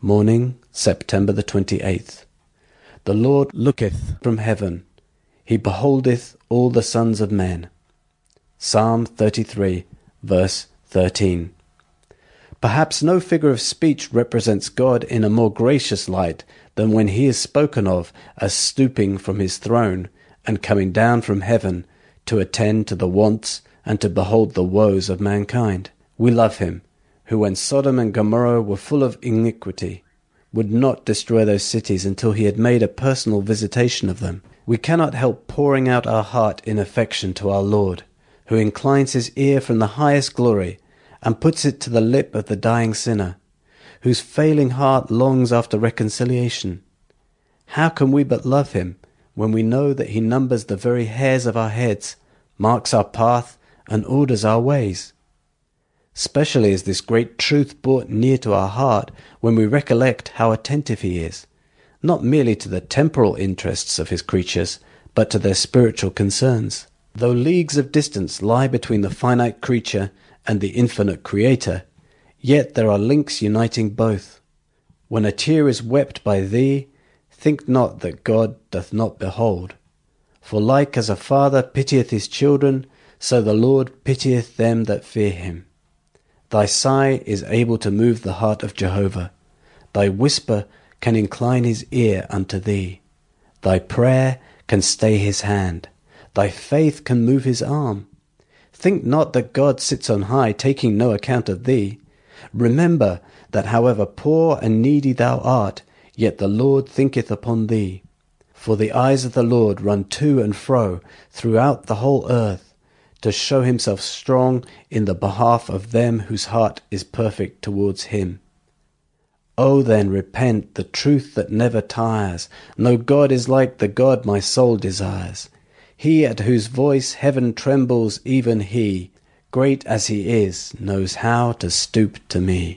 Morning, September the 28th. The Lord looketh from heaven, he beholdeth all the sons of men. Psalm 33, verse 13. Perhaps no figure of speech represents God in a more gracious light than when he is spoken of as stooping from his throne and coming down from heaven to attend to the wants and to behold the woes of mankind. We love him, who when Sodom and Gomorrah were full of iniquity, would not destroy those cities until he had made a personal visitation of them. We cannot help pouring out our heart in affection to our Lord, who inclines his ear from the highest glory and puts it to the lip of the dying sinner, whose failing heart longs after reconciliation. How can we but love him when we know that he numbers the very hairs of our heads, marks our path, and orders our ways? Specially is this great truth brought near to our heart when we recollect how attentive he is, not merely to the temporal interests of his creatures, but to their spiritual concerns. Though leagues of distance lie between the finite creature and the infinite Creator, yet there are links uniting both. When a tear is wept by thee, think not that God doth not behold. For like as a father pitieth his children, so the Lord pitieth them that fear him. Thy sigh is able to move the heart of Jehovah. Thy whisper can incline his ear unto thee. Thy prayer can stay his hand. Thy faith can move his arm. Think not that God sits on high, taking no account of thee. Remember that however poor and needy thou art, yet the Lord thinketh upon thee. For the eyes of the Lord run to and fro throughout the whole earth, to show himself strong in the behalf of them whose heart is perfect towards him. O then repent the truth that never tires. No God is like the God my soul desires. He at whose voice heaven trembles, even he, great as he is, knows how to stoop to me.